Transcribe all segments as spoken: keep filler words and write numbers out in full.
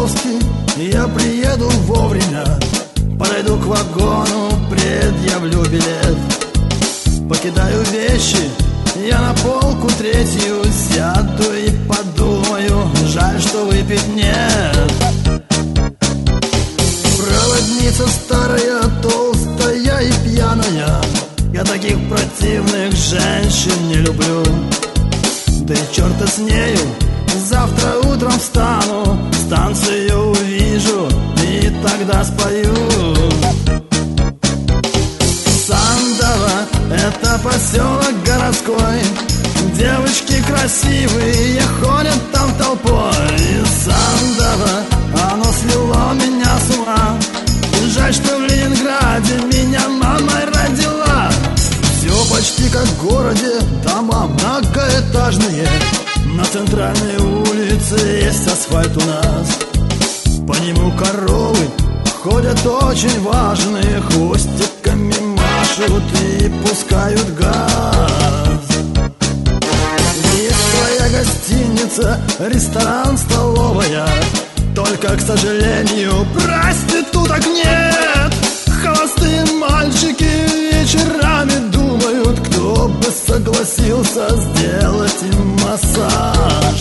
Соколовский, я приеду вовремя. Подойду к вагону, предъявлю билет. Покидаю вещи, я на полку третью сяду и подумаю, жаль, что выпить нет. Проводница старая, толстая и пьяная, я таких противных женщин не люблю. Да и черта с нею, завтра утром встану, станцию увижу и тогда спою. Сандово — это поселок городской, девочки красивые ходят там толпой. Сандово, оно свело меня с ума, жаль, что в Ленинграде меня мамой родила. Все почти как в городе, дома многоэтажные, на центральной улице есть асфальт у нас. По нему коровы ходят очень важные, хвостиками машут и пускают газ. Есть своя гостиница, ресторан, столовая, только, к сожалению, проституток нет. Холостые мальчики вечерами думают, кто бы согласился сделать им массаж.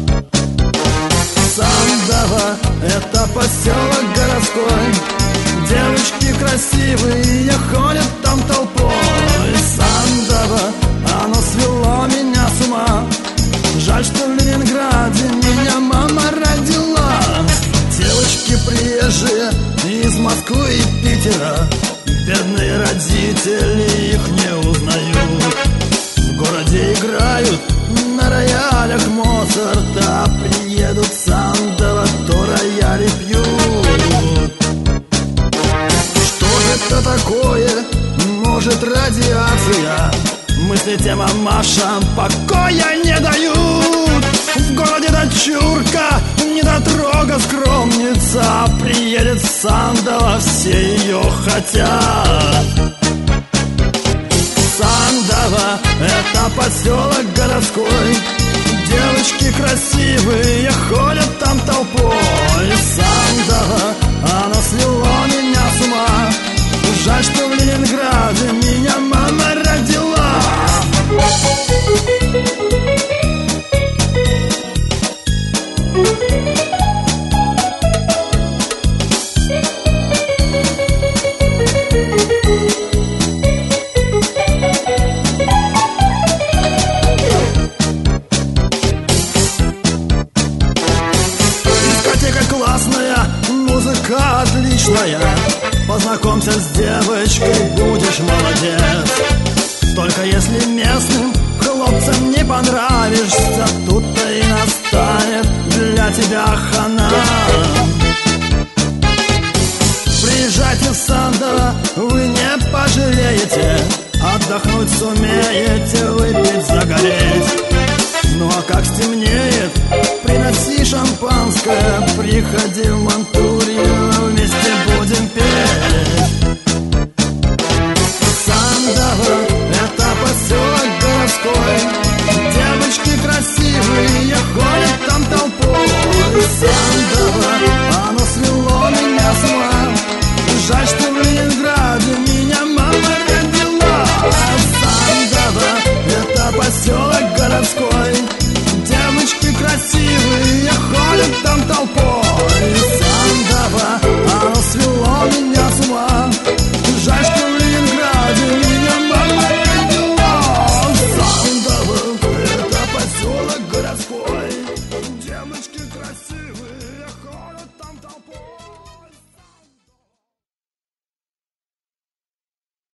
Сандово — это поселок городской, девочки красивые ходят там толпой. Sandava, оно свело меня с ума, жаль, что в Ленинграде меня мама родила. Девочки приезжие из Москвы и Питера, бедные родители их не узнают. В городе играют на роялях Моцарта, приедут в Сандово, то рояли пьют. Что же это такое? Может, радиация? Мысли тем мамашам покоя не дают. В городе дочурка, недотрога, скромница, приедет в Сандово, все ее хотят. Сандово — это поселок городской, девочки красивые ходят там толпой. Сандово, оно свело меня с ума, жаль, что в Ленинграде меня мама родила. Дискотека классная, музыка отличная, познакомься с девочкой, будешь молодец. Только если местным хлопцам не понравишься, тут-то и настанет для тебя хана. Приезжайте в Сандово, вы не пожалеете, отдохнуть сумеете, выпить, загореть. Ну а как стемнеет, приноси шампанское, приходи в Мантурию, вместе будем петь. Сандово — это поселок городской, девочки красивые